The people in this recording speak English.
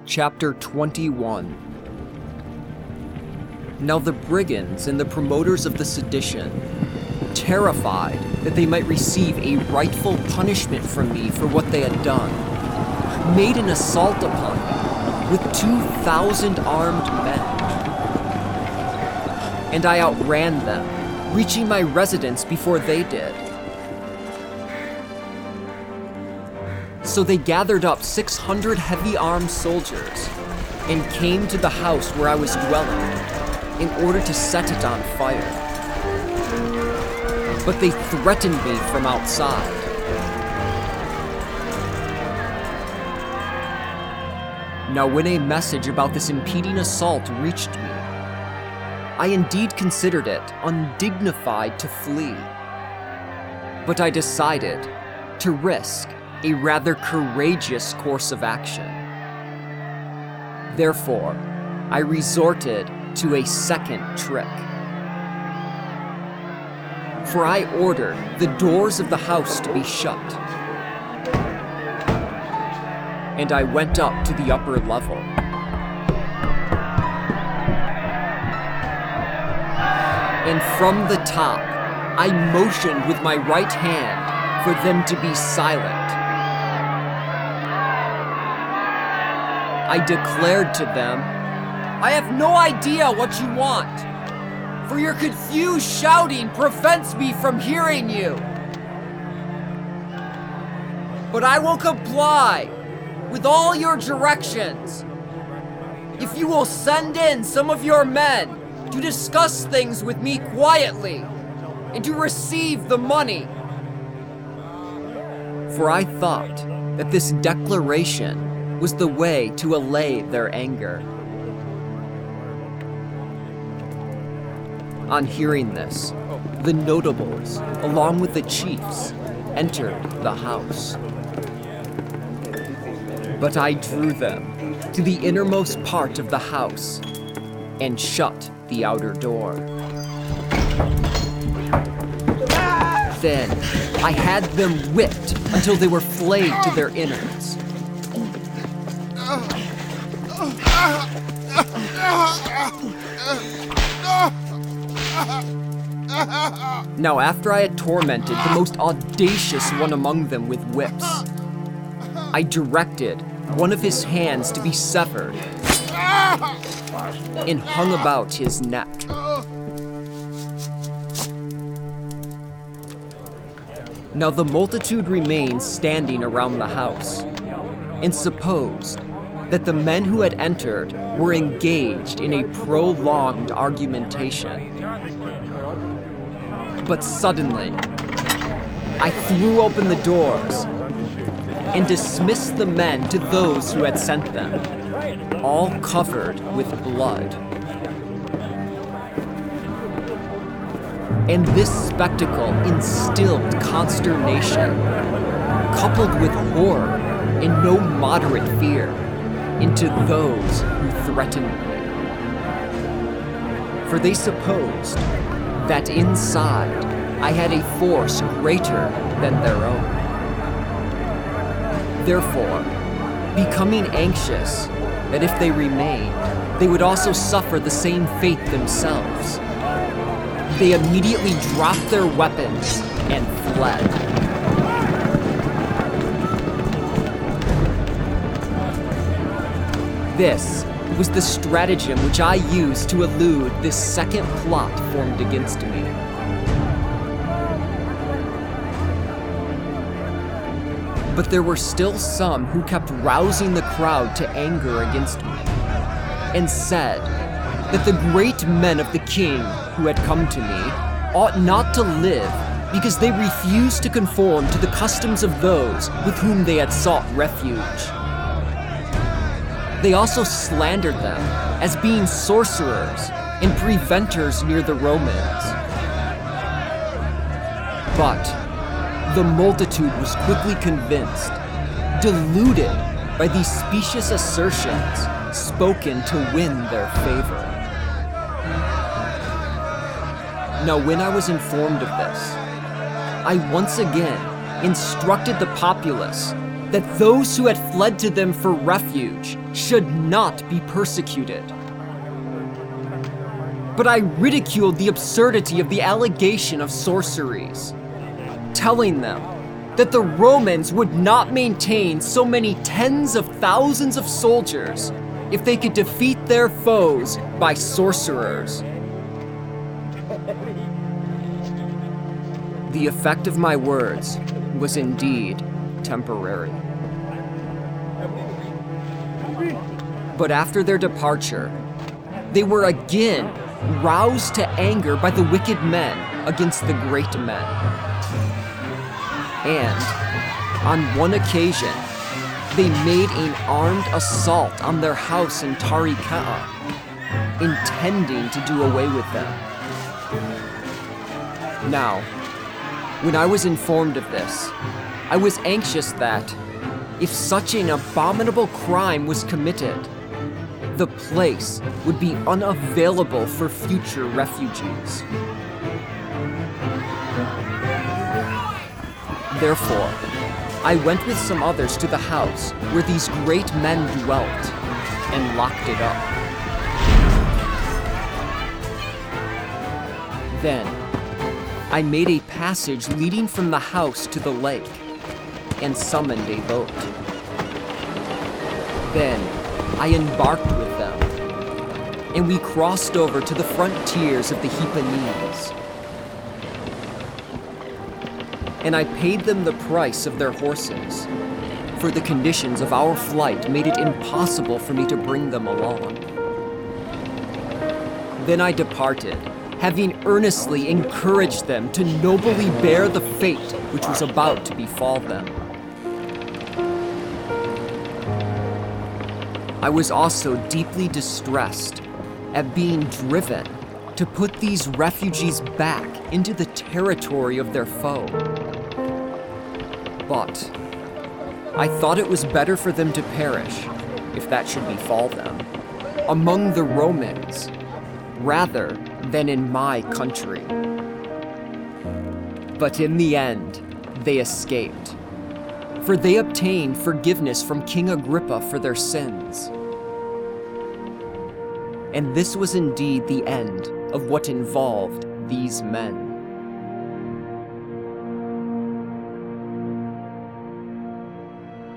Chapter 21. Now the brigands and the promoters of the sedition, terrified that they might receive a rightful punishment from me for what they had done, made an assault upon me with 2,000 armed men. And I outran them, reaching my residence before they did. So they gathered up 600 heavy armed soldiers and came to the house where I was dwelling in order to set it on fire. But they threatened me from outside. Now when a message about this impeding assault reached me, I indeed considered it undignified to flee. But I decided to risk a rather courageous course of action. Therefore, I resorted to a second trick. For I ordered the doors of the house to be shut. And I went up to the upper level. And from the top, I motioned with my right hand for them to be silent. I declared to them, "I have no idea what you want, for your confused shouting prevents me from hearing you. But I will comply with all your directions if you will send in some of your men to discuss things with me quietly and to receive the money." For I thought that this declaration was the way to allay their anger. On hearing this, the notables, along with the chiefs, entered the house. But I drew them to the innermost part of the house and shut the outer door. Then I had them whipped until they were flayed to their innards. Now, after I had tormented the most audacious one among them with whips, I directed one of his hands to be severed and hung about his neck. Now the multitude remained standing around the house, and supposed that the men who had entered were engaged in a prolonged argumentation. But suddenly, I threw open the doors and dismissed the men to those who had sent them, all covered with blood. And this spectacle instilled consternation, coupled with horror and no moderate fear, into those who threatened me. For they supposed that inside I had a force greater than their own. Therefore, becoming anxious that if they remained, they would also suffer the same fate themselves, they immediately dropped their weapons and fled. This was the stratagem which I used to elude this second plot formed against me. But there were still some who kept rousing the crowd to anger against me, and said that the great men of the king who had come to me ought not to live because they refused to conform to the customs of those with whom they had sought refuge. They also slandered them as being sorcerers and preventers near the Romans. But the multitude was quickly convinced, deluded by these specious assertions spoken to win their favor. Now, when I was informed of this, I once again instructed the populace that those who had fled to them for refuge should not be persecuted. But I ridiculed the absurdity of the allegation of sorceries, telling them that the Romans would not maintain so many tens of thousands of soldiers if they could defeat their foes by sorcerers. The effect of my words was indeed temporary. But after their departure, they were again roused to anger by the wicked men against the great men. And on one occasion, they made an armed assault on their house in Taricaea, intending to do away with them. Now, when I was informed of this, I was anxious that, if such an abominable crime was committed, the place would be unavailable for future refugees. Therefore, I went with some others to the house where these great men dwelt and locked it up. Then, I made a passage leading from the house to the lake and summoned a boat. Then, I embarked with them, and we crossed over to the frontiers of the Hypanees. And I paid them the price of their horses, for the conditions of our flight made it impossible for me to bring them along. Then I departed, having earnestly encouraged them to nobly bear the fate which was about to befall them. I was also deeply distressed at being driven to put these refugees back into the territory of their foe. But I thought it was better for them to perish, if that should befall them, among the Romans, rather than in my country. But in the end, they escaped, for they obtained forgiveness from King Agrippa for their sins. And this was indeed the end of what involved these men.